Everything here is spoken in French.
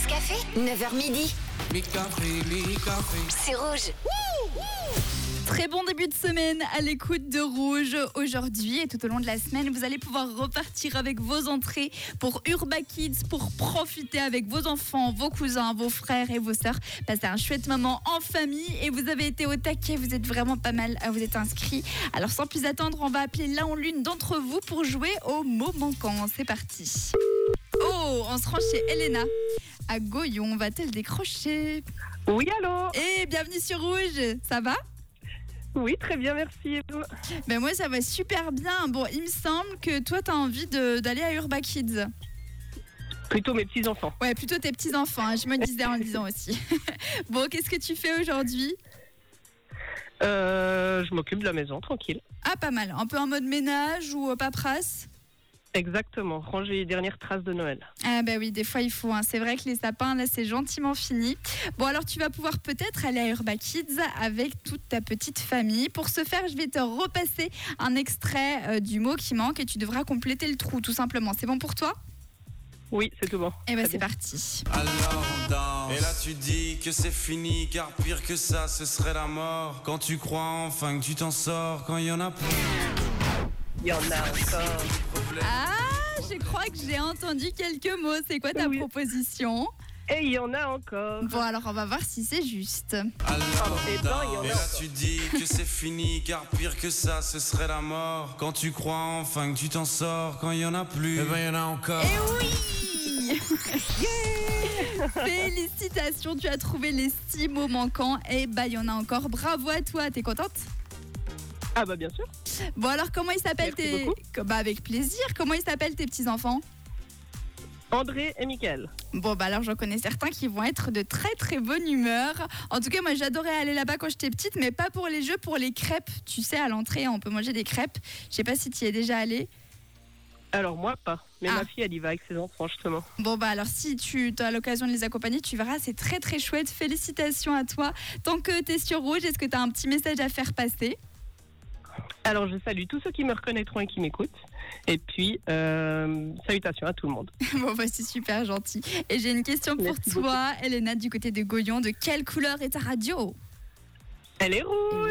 Pause café, 9h midi. C'est Rouge. Très bon début de semaine à l'écoute de Rouge. Aujourd'hui et tout au long de la semaine, vous allez pouvoir repartir avec vos entrées pour Urba Kids, pour profiter avec vos enfants, vos cousins, vos frères et vos sœurs. Passer un chouette moment en famille et vous avez été au taquet, vous êtes vraiment pas mal, vous êtes inscrits. Alors sans plus attendre, on va appeler l'un ou l'une d'entre vous pour jouer au mot manquant. C'est parti. Oh, on se rend chez Elena à Goyon. Va-t-elle décrocher? Oui, allô? Et bienvenue sur Rouge, ça va? Oui, très bien, merci. Et vous? Ben moi, ça va super bien. Bon, il me semble que toi, tu as envie d'aller à Urba Kids. Plutôt mes petits-enfants. Ouais, plutôt tes petits-enfants, hein, je me disais en le disant aussi. Bon, qu'est-ce que tu fais aujourd'hui? Je m'occupe de la maison, tranquille. Ah, pas mal. Un peu en mode ménage ou paperasse? Exactement, ranger les dernières traces de Noël. Ah bah oui, des fois il faut. Hein. C'est vrai que les sapins, là, c'est gentiment fini. Bon, alors tu vas pouvoir peut-être aller à Urba Kids avec toute ta petite famille. Pour ce faire, je vais te repasser un extrait du mot qui manque et tu devras compléter le trou, tout simplement. C'est bon pour toi? Oui, c'est tout bon. Et ben Très c'est bien. parti. Alors on danse. Et là tu dis que c'est fini, car pire que ça, ce serait la mort. Quand tu crois enfin que tu t'en sors, quand il y en a plus. Il y en a encore. Ah, je crois que j'ai entendu quelques mots. C'est quoi ta Oui. proposition? Et il y en a encore. Bon, alors on va voir si c'est juste. Alors Et on ben, il y en a danse. Et là encore. tu dis que c'est fini, car pire que ça, ce serait la mort. Quand tu crois enfin que tu t'en sors, quand il y en a plus. Eh ben il y en a encore. Et oui. Félicitations, tu as trouvé les 6 mots manquants. Et bah, il y en a encore. Bravo à toi, t'es contente? Ah bah bien sûr. Bon, alors comment ils s'appellent Merci Bah, avec plaisir. Comment ils s'appellent tes petits-enfants? André et Mickaël. Bon, bah alors j'en connais certains qui vont être de très très bonne humeur. En tout cas, moi j'adorais aller là-bas quand j'étais petite, mais pas pour les jeux, pour les crêpes. Tu sais, à l'entrée, on peut manger des crêpes. Je sais pas si tu y es déjà allé. Alors moi pas, mais Ah. ma fille elle y va avec ses enfants justement. Bon, bah alors si tu as l'occasion de les accompagner, tu verras, c'est très très chouette. Félicitations à toi. Tant que tu es sur Rouge, est-ce que tu as un petit message à faire passer? Alors je salue tous ceux qui me reconnaîtront et qui m'écoutent. Et puis salutations à tout le monde. Bon, bah c'est super gentil. Et j'ai une question pour Merci toi, Elena, du côté de Goyon. De quelle couleur est ta radio? Elle est rouge.